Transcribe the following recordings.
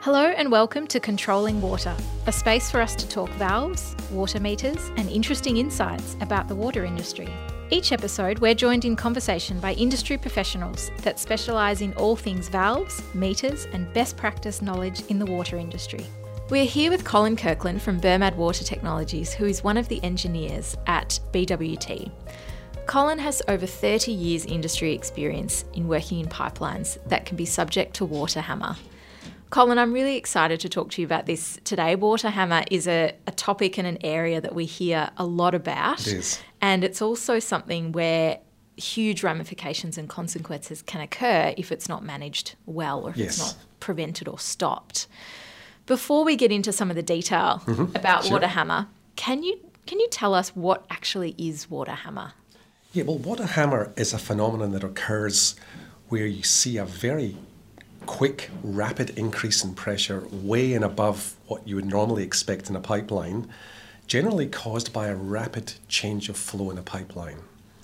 Hello and welcome to Controlling Water, a space for us to talk valves, water meters, and interesting insights about the water industry. Each episode, we're joined in conversation by industry professionals that specialise in all things valves, meters, and best practice knowledge in the water industry. We're here with Colin Kirkland from Burmad Water Technologies, who is one of the engineers at BWT. Colin has over 30 years industry experience in working in pipelines that can be subject to water hammer. Colin, I'm really excited to talk to you about this today. Water hammer is a topic and an area that we hear a lot about. It is. And it's also something where huge ramifications and consequences can occur if it's not managed well or if it's not prevented or stopped. Before we get into some of the detail about water hammer, can you tell us what actually is water hammer? Yeah, well, water hammer is a phenomenon that occurs where you see a very quick, rapid increase in pressure way and above what you would normally expect in a pipeline, generally caused by a rapid change of flow in a pipeline.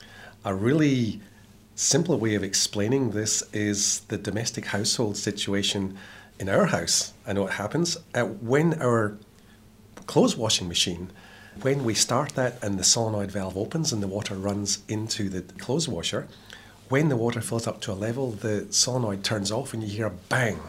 A really simple way of explaining this is the domestic household situation in our house. I know it happens. When our clothes washing machine, when we start that and the solenoid valve opens and the water runs into the clothes washer, when the water fills up to a level, the solenoid turns off and you hear a bang.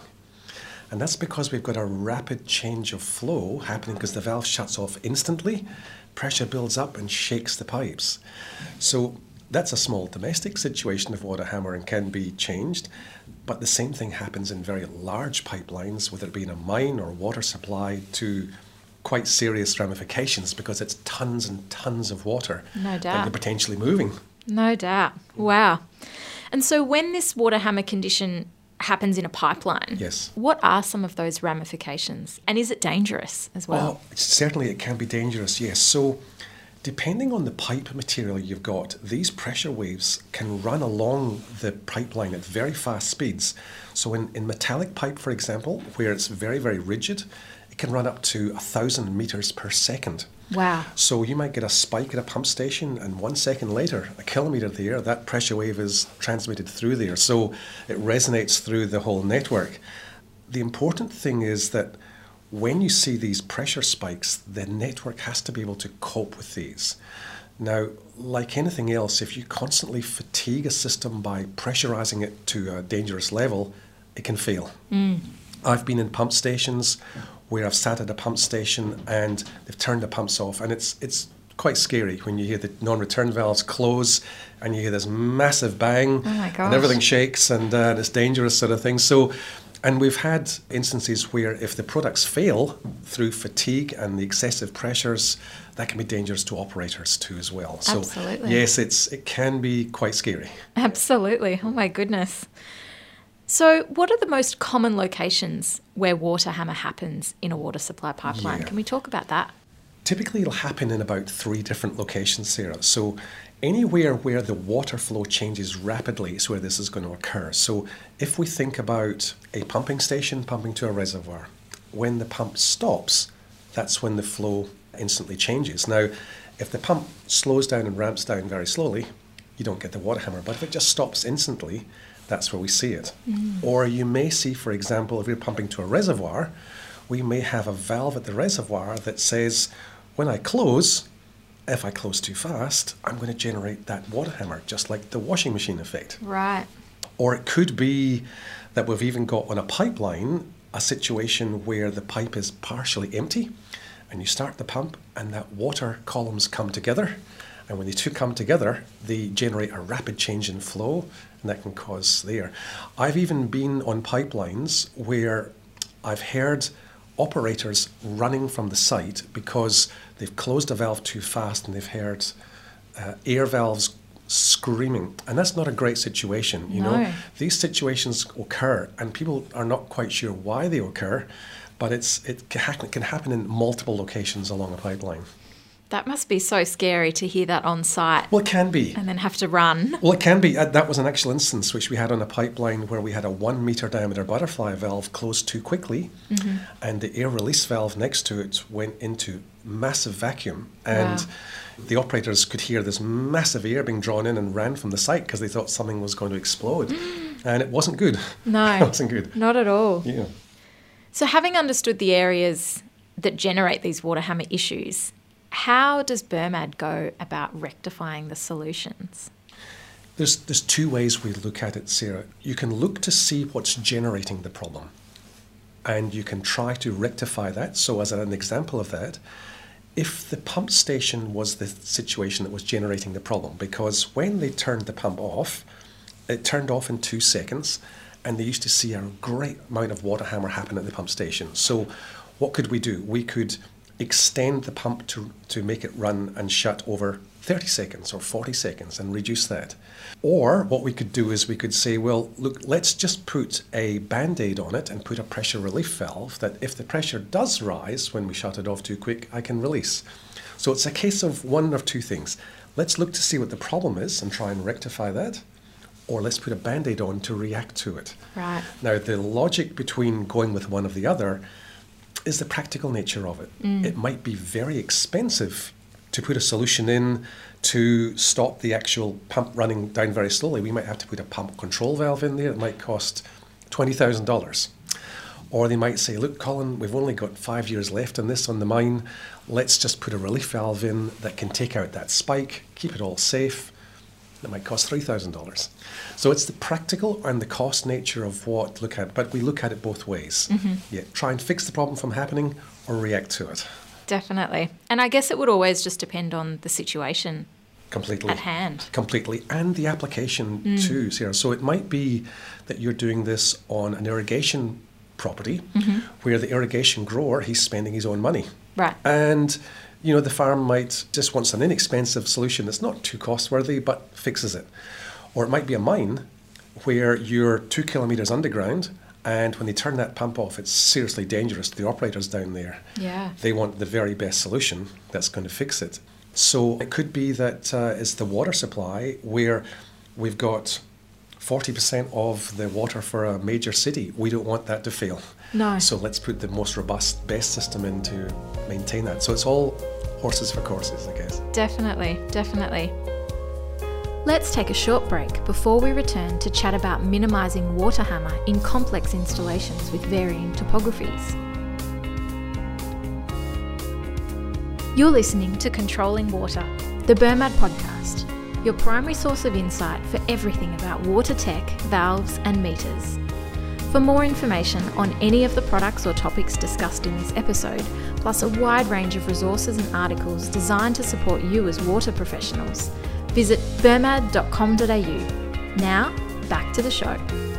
And that's because we've got a rapid change of flow happening because the valve shuts off instantly, pressure builds up and shakes the pipes. So that's a small domestic situation of water hammer and can be changed, but the same thing happens in very large pipelines, whether it be in a mine or water supply, to quite serious ramifications because it's tons and tons of water that you're potentially moving. No doubt. Wow. And so when this water hammer condition happens in a pipeline, yes, what are some of those ramifications? And is it dangerous as well? Well, certainly it can be dangerous, yes. So depending on the pipe material you've got, these pressure waves can run along the pipeline at very fast speeds. So in metallic pipe, for example, where it's very, very rigid, it can run up to 1,000 meters per second. Wow. So you might get a spike at a pump station and 1 second later, a kilometre there, that pressure wave is transmitted through there. So it resonates through the whole network. The important thing is that when you see these pressure spikes, the network has to be able to cope with these. Now, like anything else, if you constantly fatigue a system by pressurising it to a dangerous level, it can fail. I've been in pump stations where I've sat at a pump station and they've turned the pumps off, and it's quite scary when you hear the non-return valves close and you hear this massive bang and everything shakes and it's dangerous sort of thing. So, and we've had instances where if the products fail through fatigue and the excessive pressures, that can be dangerous to operators too as well. So absolutely. Yes, it can be quite scary. Absolutely. Oh my goodness. So what are the most common locations where water hammer happens in a water supply pipeline? Can we talk about that? Typically it'll happen in about 3 different locations, Sarah. So anywhere where the water flow changes rapidly is where this is going to occur. So if we think about a pumping station pumping to a reservoir, when the pump stops, that's when the flow instantly changes. Now, if the pump slows down and ramps down very slowly, you don't get the water hammer. But if it just stops instantly, that's where we see it. Or you may see, for example, if you're pumping to a reservoir, we may have a valve at the reservoir that says, when I close, if I close too fast, I'm going to generate that water hammer, just like the washing machine effect. Right. Or it could be that we've even got on a pipeline a situation where the pipe is partially empty and you start the pump and that water columns come together. And when the two come together, they generate a rapid change in flow, and that can cause there. I've even been on pipelines where I've heard operators running from the site because they've closed a valve too fast and they've heard air valves screaming. And that's not a great situation, you know. These situations occur and people are not quite sure why they occur, but it can happen in multiple locations along a pipeline. That must be so scary to hear that on site. Well, it can be. And then have to run. Well, it can be. That was an actual instance which we had on a pipeline where we had a 1 metre diameter butterfly valve close too quickly and the air release valve next to it went into massive vacuum and the operators could hear this massive air being drawn in and ran from the site because they thought something was going to explode. And it wasn't good. No. It wasn't good. Not at all. Yeah. So having understood the areas that generate these water hammer issues, how does BERMAD go about rectifying the solutions? There's two ways we look at it, Sarah. You can look to see what's generating the problem, and you can try to rectify that. So as an example of that, if the pump station was the situation that was generating the problem, because when they turned the pump off, it turned off in 2 seconds, and they used to see a great amount of water hammer happen at the pump station. So what could we do? We could extend the pump to make it run and shut over 30 seconds or 40 seconds and reduce that. Or what we could do is we could say, well, look, let's just put a Band-Aid on it and put a pressure relief valve that if the pressure does rise when we shut it off too quick, I can release. So it's a case of one of two things. Let's look to see what the problem is and try and rectify that, or let's put a Band-Aid on to react to it. Right. Now, the logic between going with one or the other is the practical nature of it. It might be very expensive to put a solution in to stop the actual pump running down very slowly. We might have to put a pump control valve in there. It might cost $20,000. Or they might say, look, Colin, we've only got 5 years left on this on the mine. Let's just put a relief valve in that can take out that spike, keep it all safe. That might cost $3,000. So it's the practical and the cost nature of what look at, but we look at it both ways. Yeah, try and fix the problem from happening or react to it. Definitely. And I guess it would always just depend on the situation Completely. at hand. Completely. And the application too, Sarah. So it might be that you're doing this on an irrigation property where the irrigation grower, he's spending his own money. Right. And you know, the farm might just wants an inexpensive solution that's not too costworthy, but fixes it. Or it might be a mine where you're 2 kilometres underground, and when they turn that pump off, it's seriously dangerous to the operators down there. Yeah. They want the very best solution that's going to fix it. So it could be that it's the water supply where we've got 40% of the water for a major city. We don't want that to fail. No. So let's put the most robust, best system in to maintain that. So it's all horses for courses, I guess. Definitely, definitely. Let's take a short break before we return to chat about minimising water hammer in complex installations with varying topographies. You're listening to Controlling Water, the BERMAD podcast, your primary source of insight for everything about water tech, valves and meters. For more information on any of the products or topics discussed in this episode, plus a wide range of resources and articles designed to support you as water professionals, visit bermad.com.au. Now, back to the show.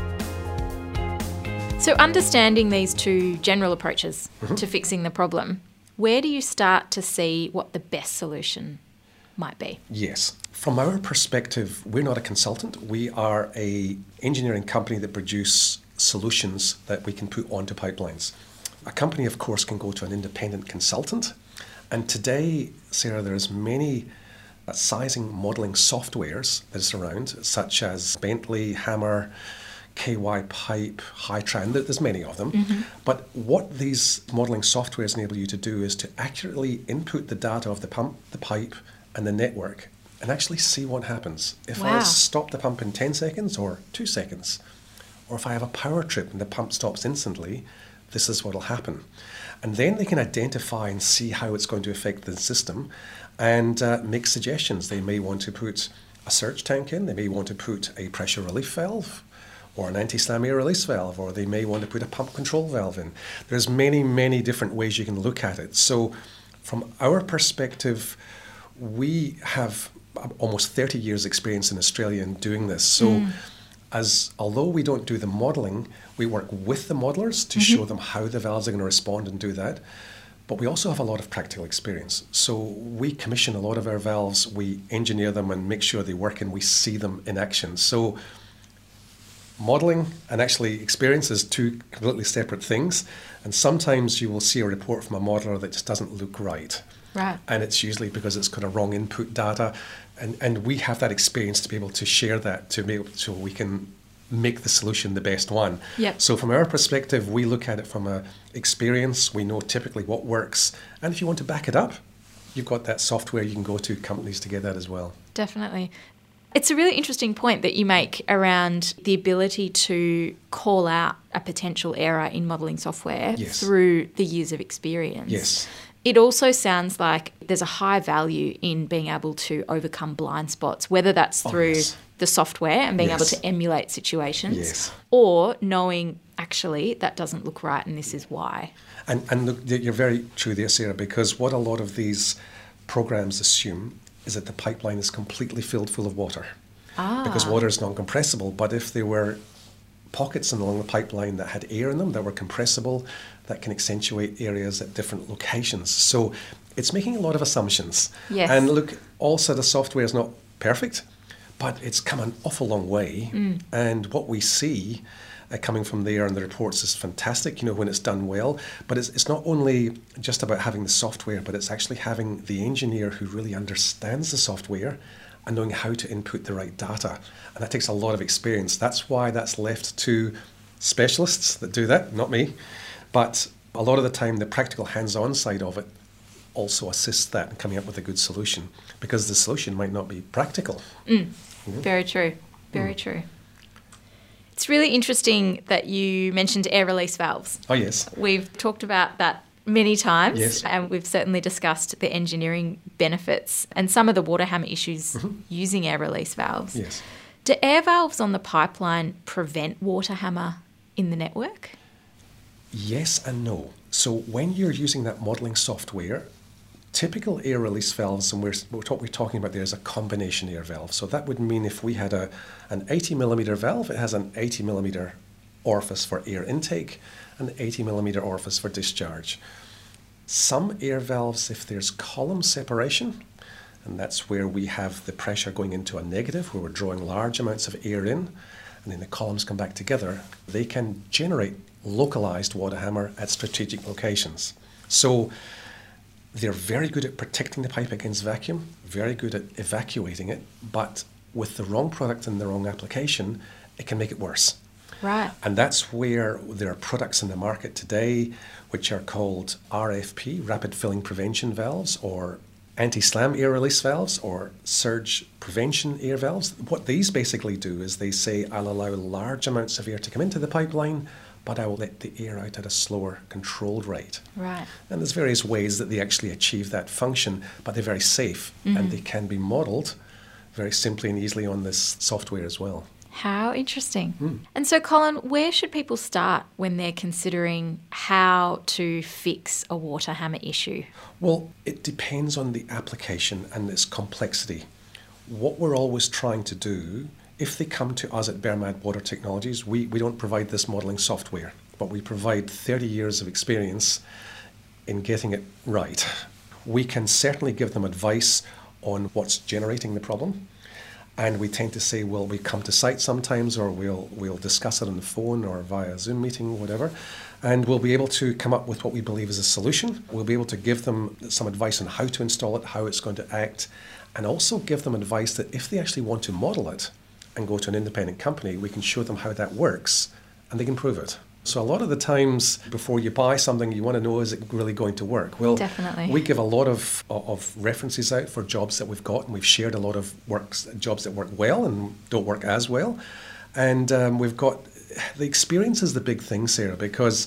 So understanding these two general approaches to fixing the problem, where do you start to see what the best solution might be? Yes. From our perspective, we're not a consultant. We are an engineering company that produce solutions that we can put onto pipelines. A company, of course, can go to an independent consultant. And today, Sarah, there's many sizing modelling softwares that is around, such as Bentley, Hammer, KY Pipe, Hytran. There's many of them. But what these modelling softwares enable you to do is to accurately input the data of the pump, the pipe, and the network, and actually see what happens. If I stop the pump in 10 seconds or 2 seconds, or if I have a power trip and the pump stops instantly, this is what will happen. And then they can identify and see how it's going to affect the system and make suggestions. They may want to put a surge tank in, they may want to put a pressure relief valve, or an anti-slam air release valve, or they may want to put a pump control valve in. There's many, many different ways you can look at it. So from our perspective, we have almost 30 years experience in Australia in doing this. So although we don't do the modelling, we work with the modelers to show them how the valves are going to respond and do that. But we also have a lot of practical experience. So we commission a lot of our valves, we engineer them and make sure they work, and we see them in action. So modelling and actually experience is two completely separate things. And sometimes you will see a report from a modeler that just doesn't look right. Right. And it's usually because it's got a wrong input data. And we have that experience to be able to share that so we can make the solution the best one. Yep. So from our perspective, we look at it from a experience. We know typically what works. And if you want to back it up, you've got that software you can go to. Companies to get that as well. Definitely. It's a really interesting point that you make around the ability to call out a potential error in modelling software through the years of experience. Yes. It also sounds like there's a high value in being able to overcome blind spots, whether that's through the software and being able to emulate situations or knowing actually that doesn't look right and this is why. And look, you're very true there, Sarah, because what a lot of these programs assume is that the pipeline is completely filled full of water. Because water is non-compressible, but if there were pockets along the pipeline that had air in them that were compressible, that can accentuate areas at different locations. So it's making a lot of assumptions. Yes. And look, also the software is not perfect, but it's come an awful long way. And what we see coming from there and the reports is fantastic, when it's done well. But it's not only just about having the software, but it's actually having the engineer who really understands the software and knowing how to input the right data. And that takes a lot of experience. That's why that's left to specialists that do that, not me. But a lot of the time, the practical hands-on side of it also assists that in coming up with a good solution, because the solution might not be practical. Very true. Very true. It's really interesting that you mentioned air release valves. Oh, yes. We've talked about that many times, yes. And we've certainly discussed the engineering benefits and some of the water hammer issues using air release valves. Yes. Do air valves on the pipeline prevent water hammer in the network? Yes and no. So when you're using that modelling software, typical air release valves, and what we're talking about there is a combination air valve. So that would mean if we had an 80 millimetre valve, it has an 80 millimetre orifice for air intake and 80 millimetre orifice for discharge. Some air valves, if there's column separation, and that's where we have the pressure going into a negative, where we're drawing large amounts of air in, and then the columns come back together, they can generate localized water hammer at strategic locations. So they're very good at protecting the pipe against vacuum, very good at evacuating it, but with the wrong product and the wrong application, it can make it worse. Right. And that's where there are products in the market today which are called RFP, rapid filling prevention valves, or anti-slam air release valves, or surge prevention air valves. What these basically do is they say, I'll allow large amounts of air to come into the pipeline, but I will let the air out at a slower, controlled rate. Right. And there's various ways that they actually achieve that function, but they're very safe, and they can be modelled very simply and easily on this software as well. How interesting. And so, Colin, where should people start when they're considering how to fix a water hammer issue? Well, it depends on the application and its complexity. What we're always trying to do, if they come to us at Bermad Water Technologies, we don't provide this modelling software, but we provide 30 years of experience in getting it right. We can certainly give them advice on what's generating the problem. And we tend to say, well, we come to site sometimes, or we'll discuss it on the phone or via Zoom meeting, whatever, and we'll be able to come up with what we believe is a solution. We'll be able to give them some advice on how to install it, how it's going to act, and also give them advice that if they actually want to model it and go to an independent company, we can show them how that works and they can prove it. So a lot of the times before you buy something, you want to know, is it really going to work? Well, definitely. We give a lot of references out for jobs that we've got, and we've shared a lot of jobs that work well and don't work as well. And we've got, the experience is the big thing, Sarah, because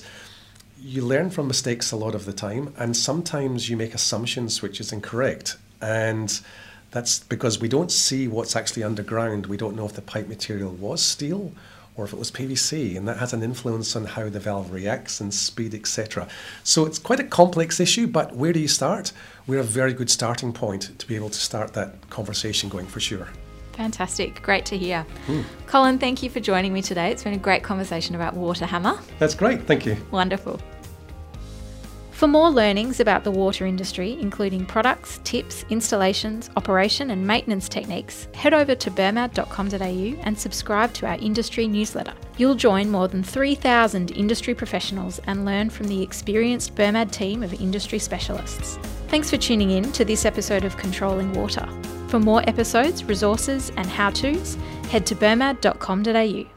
you learn from mistakes a lot of the time, and sometimes you make assumptions which is incorrect. And that's because we don't see what's actually underground. We don't know if the pipe material was steel or if it was PVC, and that has an influence on how the valve reacts and speed, etc. So it's quite a complex issue, but where do you start? We're a very good starting point to be able to start that conversation going, for sure. Fantastic. Great to hear. Colin, thank you for joining me today. It's been a great conversation about water hammer. That's great. Thank you. Wonderful. For more learnings about the water industry, including products, tips, installations, operation and maintenance techniques, head over to bermad.com.au and subscribe to our industry newsletter. You'll join more than 3,000 industry professionals and learn from the experienced Bermad team of industry specialists. Thanks for tuning in to this episode of Controlling Water. For more episodes, resources and how-tos, head to bermad.com.au.